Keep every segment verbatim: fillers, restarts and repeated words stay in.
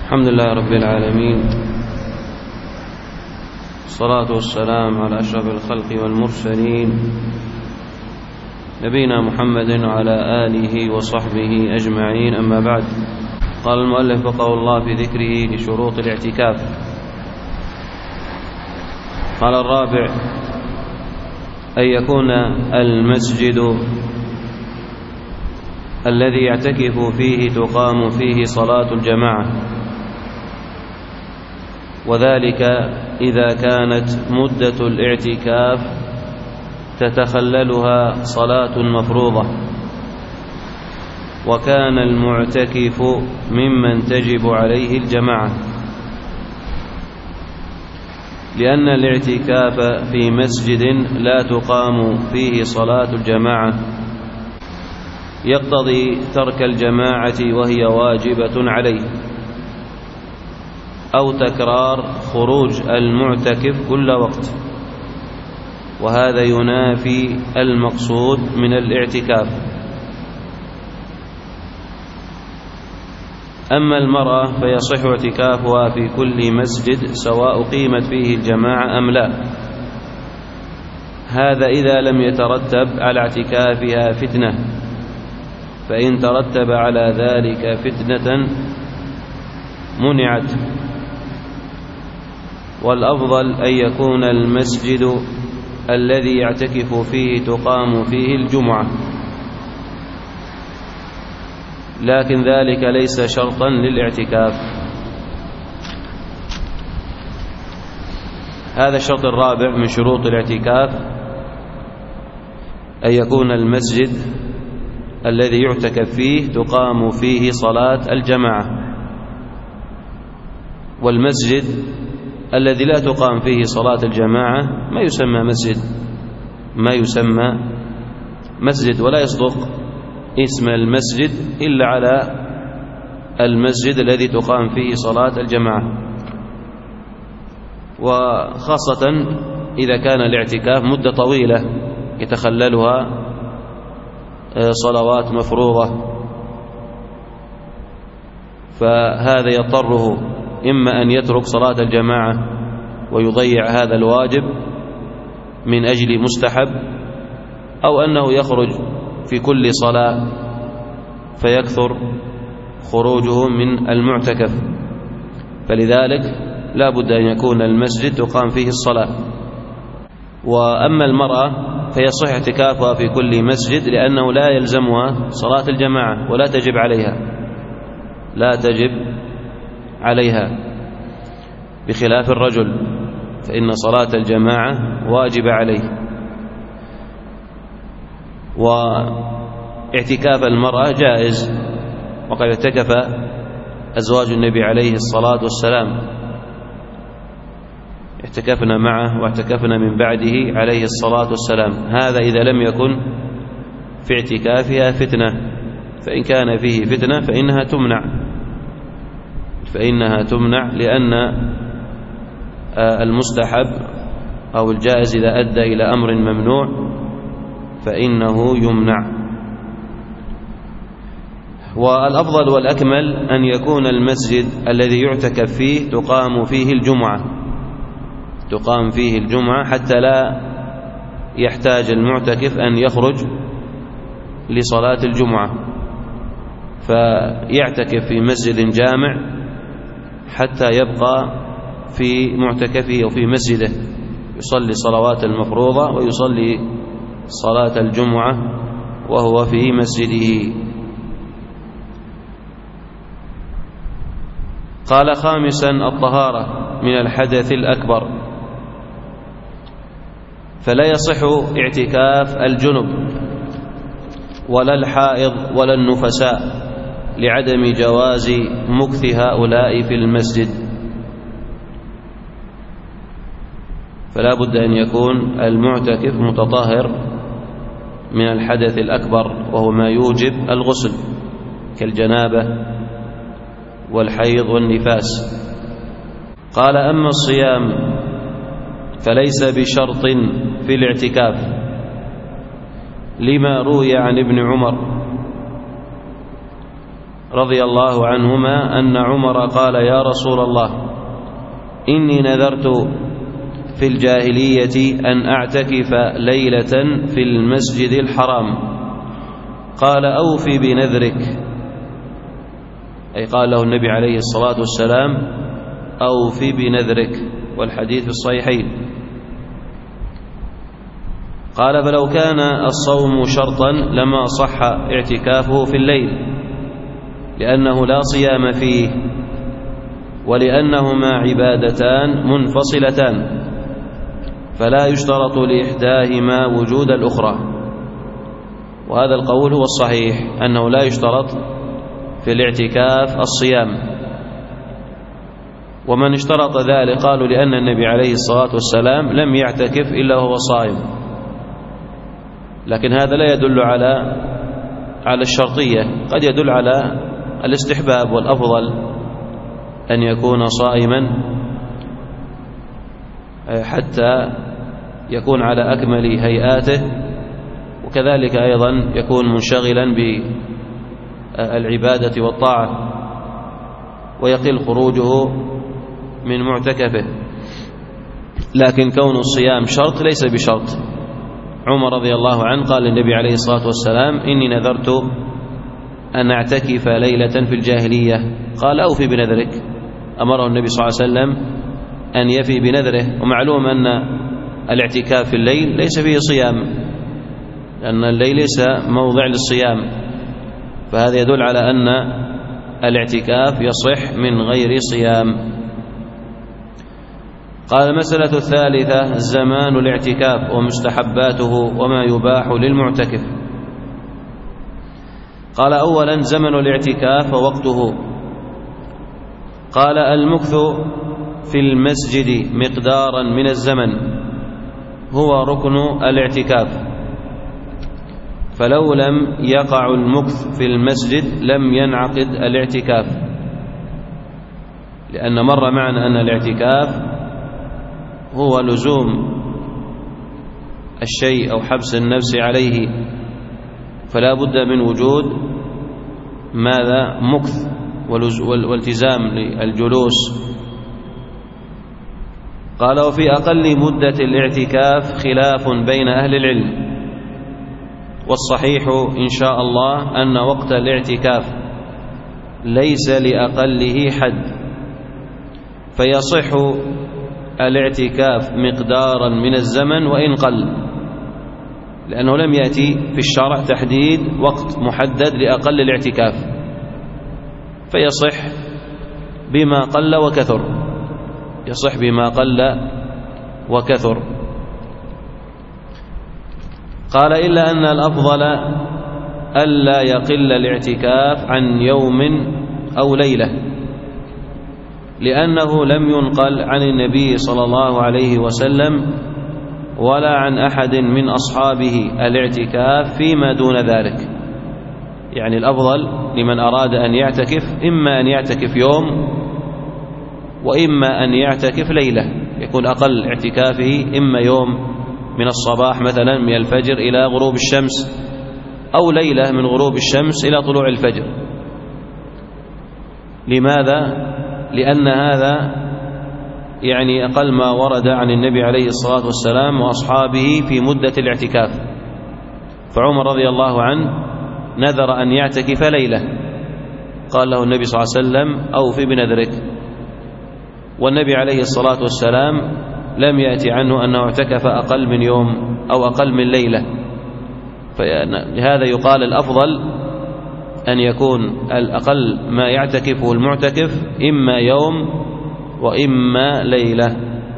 الحمد لله رب العالمين، الصلاة والسلام على أشرف الخلق والمرسلين نبينا محمد وعلى آله وصحبه أجمعين. أما بعد، قال المؤلف وقال الله في ذكره لشروط الاعتكاف. قال الرابع: أن يكون المسجد الذي يعتكف فيه تقام فيه صلاة الجماعة، وذلك إذا كانت مدة الاعتكاف تتخللها صلاة مفروضة، وكان المعتكف ممن تجب عليه الجماعة، لأن الاعتكاف في مسجد لا تقام فيه صلاة الجماعة يقتضي ترك الجماعة وهي واجبة عليه، أو تكرار خروج المعتكف كل وقت، وهذا ينافي المقصود من الاعتكاف. أما المرأة فيصح اعتكافها في كل مسجد سواء قيمت فيه الجماعة أم لا، هذا إذا لم يترتب على اعتكافها فتنة، فإن ترتب على ذلك فتنة منعت. والأفضل أن يكون المسجد الذي يعتكف فيه تقام فيه الجمعة، لكن ذلك ليس شرطا للاعتكاف. هذا الشرط الرابع من شروط الاعتكاف: أن يكون المسجد الذي يعتكف فيه تقام فيه صلاة الجماعة. والمسجد الذي لا تقام فيه صلاة الجماعة ما يسمى مسجد ما يسمى مسجد ولا يصدق اسم المسجد إلا على المسجد الذي تقام فيه صلاة الجماعة، وخاصة إذا كان الاعتكاف مدة طويلة يتخللها صلوات مفروضة، فهذا يضطره إما أن يترك صلاة الجماعة ويضيع هذا الواجب من أجل مستحب، أو أنه يخرج في كل صلاة فيكثر خروجه من المعتكف. فلذلك لا بد أن يكون المسجد تقام فيه الصلاة. وأما المرأة فيصح اعتكافها في كل مسجد، لأنه لا يلزمها صلاة الجماعة ولا تجب عليها لا تجب عليها بخلاف الرجل، فإن صلاة الجماعة واجب عليه. واعتكاف المرأة جائز، وقد اعتكف أزواج النبي عليه الصلاة والسلام، اعتكفنا معه واعتكفنا من بعده عليه الصلاة والسلام، هذا إذا لم يكن في اعتكافها فتنة، فإن كان فيه فتنة فإنها تمنع فإنها تمنع لأن المستحب أو الجائز إذا أدى إلى أمر ممنوع فإنه يمنع. والأفضل والأكمل أن يكون المسجد الذي يعتكف فيه تقام فيه الجمعة تقام فيه الجمعة حتى لا يحتاج المعتكف أن يخرج لصلاة الجمعة، فيعتكف في مسجد جامع حتى يبقى في معتكفه أو في مسجده، يصلي الصلوات المفروضة ويصلي صلاة الجمعة وهو في مسجده. قال: خامسا: الطهارة من الحدث الأكبر، فلا يصح اعتكاف الجنب ولا الحائض ولا النفساء لعدم جواز مكث هؤلاء في المسجد، فلا بد أن يكون المعتكف متطهر من الحدث الأكبر، وهو ما يوجب الغسل كالجنابة والحيض والنفاس. قال: أما الصيام فليس بشرط في الاعتكاف، لما روي عن ابن عمر رضي الله عنهما أن عمر قال: يا رسول الله، إني نذرت في الجاهلية أن أعتكف ليلة في المسجد الحرام. قال: أوفي بنذرك، أي قال له النبي عليه الصلاة والسلام: أوفي بنذرك، والحديث في الصحيحين. قال: فلو كان الصوم شرطا لما صح اعتكافه في الليل، لأنه لا صيام فيه، ولأنهما عبادتان منفصلتان، فلا يشترط لإحداهما وجود الأخرى. وهذا القول هو الصحيح، أنه لا يشترط في الاعتكاف الصيام. ومن اشترط ذلك قالوا لأن النبي عليه الصلاة والسلام لم يعتكف إلا هو صائم، لكن هذا لا يدل على على الشرطية، قد يدل على الاستحباب، والأفضل أن يكون صائما حتى يكون على أكمل هيئاته، وكذلك أيضا يكون منشغلا بالعبادة والطاعة، ويقل خروجه من معتكفه. لكن كون الصيام شرط ليس بشرط. عمر رضي الله عنه قال للنبي عليه الصلاة والسلام: إني نذرت أن أعتكف ليلة في الجاهلية. قال: أوفي بنذرك. أمره النبي صلى الله عليه وسلم أن يفي بنذره. ومعلوم أن الاعتكاف في الليل ليس فيه صيام، لأن الليل ليس موضع للصيام، فهذا يدل على أن الاعتكاف يصح من غير صيام. قال: المسألة الثالثة: زمان الاعتكاف ومستحباته وما يباح للمعتكف. قال: أولا زمن الاعتكاف ووقته. قال: المكث في المسجد مقدارا من الزمن هو ركن الاعتكاف، فلو لم يقع المكث في المسجد لم ينعقد الاعتكاف، لأن مر معنا أن الاعتكاف هو لزوم الشيء أو حبس النفس عليه، فلا بد من وجود ماذا؟ مكث والالتزام للجلوس. قال: وفي أقل مدة الاعتكاف خلاف بين أهل العلم، والصحيح إن شاء الله أن وقت الاعتكاف ليس لأقله حد، فيصح الاعتكاف مقدارا من الزمن وإن قل، لأنه لم يأتي في الشرع تحديد وقت محدد لأقل الاعتكاف، فيصح بما قل وكثر، يصح بما قل وكثر. قال: إلا أن الأفضل ألا يقل الاعتكاف عن يوم أو ليلة، لأنه لم ينقل عن النبي صلى الله عليه وسلم ولا عن أحد من أصحابه الاعتكاف فيما دون ذلك. يعني الأفضل لمن أراد أن يعتكف إما أن يعتكف يوم وإما أن يعتكف ليلة، يكون أقل اعتكافه إما يوم من الصباح مثلا من الفجر إلى غروب الشمس، أو ليلة من غروب الشمس إلى طلوع الفجر. لماذا؟ لأن هذا يعني أقل ما ورد عن النبي عليه الصلاة والسلام وأصحابه في مدة الاعتكاف. فعمر رضي الله عنه نذر أن يعتكف ليلة، قال له النبي صلى الله عليه وسلم: أوفي بنذرك. والنبي عليه الصلاة والسلام لم يأتي عنه أنه اعتكف أقل من يوم أو أقل من ليلة، فلهذا يقال الأفضل أن يكون الأقل ما يعتكفه المعتكف إما يوم وإما ليلة.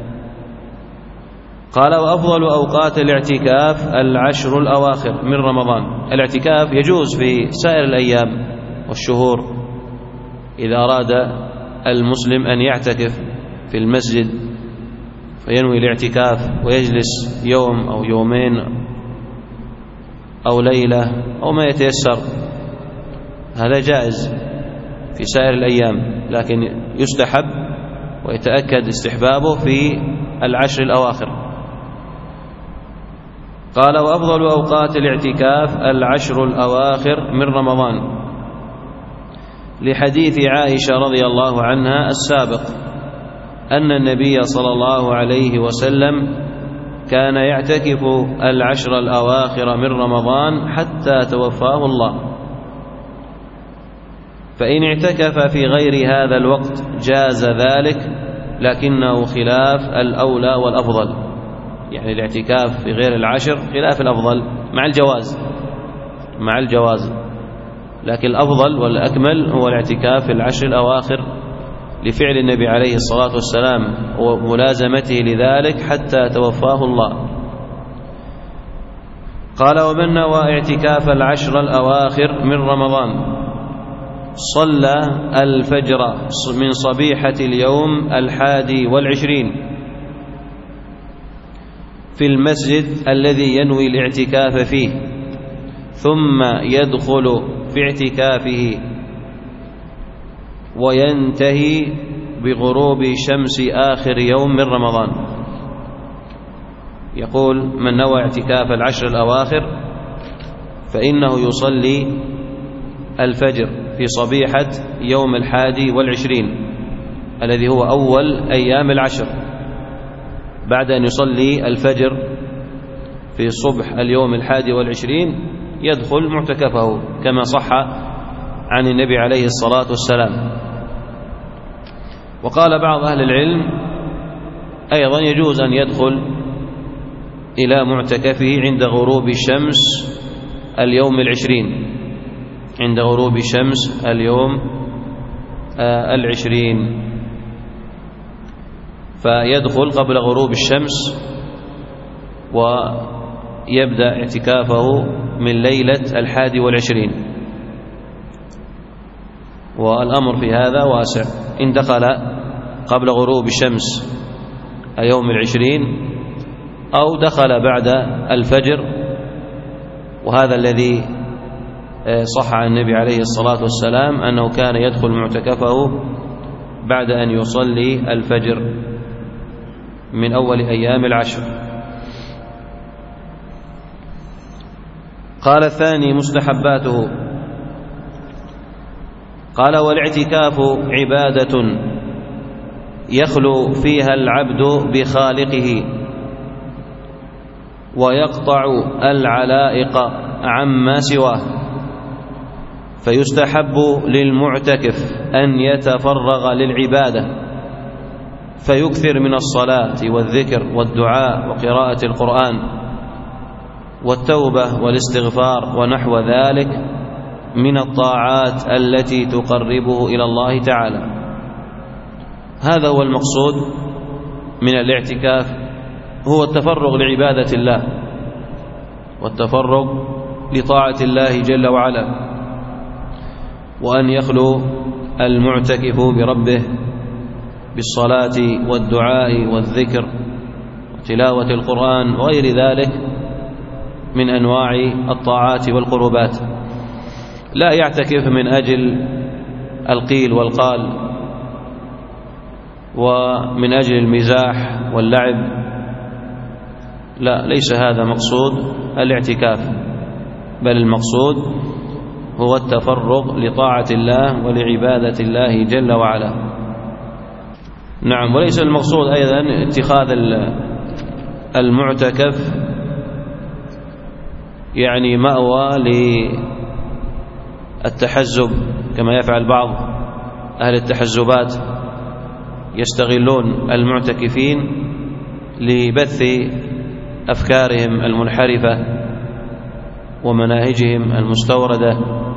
قال: وأفضل أوقات الاعتكاف العشر الأواخر من رمضان. الاعتكاف يجوز في سائر الأيام والشهور إذا أراد المسلم أن يعتكف في المسجد فينوي الاعتكاف ويجلس يوم أو يومين أو ليلة أو ما يتيسر، هذا جائز في سائر الأيام، لكن يستحب ويتأكد استحبابه في العشر الأواخر. قال: وأفضل أوقات الاعتكاف العشر الأواخر من رمضان، لحديث عائشة رضي الله عنها السابق أن النبي صلى الله عليه وسلم كان يعتكف العشر الأواخر من رمضان حتى توفاه الله، فإن اعتكف في غير هذا الوقت جاز ذلك، لكنه خلاف الأولى والأفضل. يعني الاعتكاف في غير العشر خلاف الأفضل مع الجواز مع الجواز لكن الأفضل والأكمل هو الاعتكاف في العشر الأواخر لفعل النبي عليه الصلاة والسلام وملازمته لذلك حتى توفاه الله. قال: ومن نوى اعتكاف العشر الأواخر من رمضان صلى الفجر من صبيحة اليوم الحادي والعشرين في المسجد الذي ينوي الاعتكاف فيه، ثم يدخل في اعتكافه وينتهي بغروب شمس آخر يوم من رمضان. يقول: من نوى اعتكاف العشر الأواخر فإنه يصلي الفجر في صبيحة يوم الحادي والعشرين الذي هو أول أيام العشر، بعد أن يصلي الفجر في صبح اليوم الحادي والعشرين يدخل معتكفه كما صح عن النبي عليه الصلاة والسلام. وقال بعض أهل العلم أيضا يجوز أن يدخل إلى معتكفه عند غروب الشمس اليوم العشرين عند غروب شمس اليوم العشرين، فيدخل قبل غروب الشمس ويبدأ اعتكافه من ليلة الحادي والعشرين. والأمر في هذا واسع، إن دخل قبل غروب الشمس يوم العشرين أو دخل بعد الفجر، وهذا الذي صح عن النبي عليه الصلاة والسلام أنه كان يدخل معتكفه بعد أن يصلي الفجر من أول أيام العشر. قال: الثاني مستحباته. قال: والاعتكاف عبادة يخلو فيها العبد بخالقه ويقطع العلائق عما سواه، فيستحب للمعتكف أن يتفرغ للعبادة فيكثر من الصلاة والذكر والدعاء وقراءة القرآن والتوبة والاستغفار ونحو ذلك من الطاعات التي تقربه إلى الله تعالى. هذا هو المقصود من الاعتكاف، هو التفرغ لعبادة الله والتفرغ لطاعة الله جل وعلا، وأن يخلو المعتكف بربه بالصلاة والدعاء والذكر وتلاوة القرآن وغير ذلك من أنواع الطاعات والقربات، لا يعتكف من أجل القيل والقال ومن أجل المزاح واللعب، لا، ليس هذا مقصود الاعتكاف، بل المقصود هو التفرغ لطاعة الله ولعبادة الله جل وعلا. نعم، وليس المقصود أيضا اتخاذ المعتكف يعني مأوى للتحزب كما يفعل بعض أهل التحزبات، يستغلون المعتكفين لبث أفكارهم المنحرفة ومناهجهم المستوردة،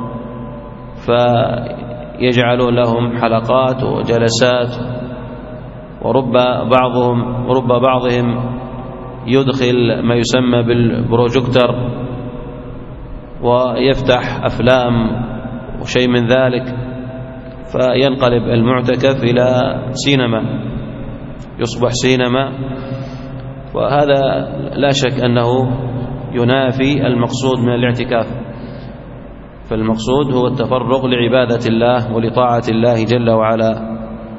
فيجعلون لهم حلقات وجلسات، ورب بعضهم رب بعضهم يدخل ما يسمى بالبروجيكتور ويفتح أفلام وشيء من ذلك، فينقلب المعتكف إلى سينما، يصبح سينما، وهذا لا شك أنه ينافي المقصود من الاعتكاف. فالمقصود هو التفرغ لعبادة الله ولطاعة الله جل وعلا.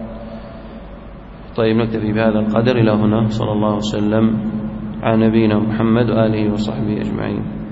طيب، نكتفي بهذا القدر إلى هنا. صلى الله وسلم على نبينا محمد وآله وصحبه أجمعين.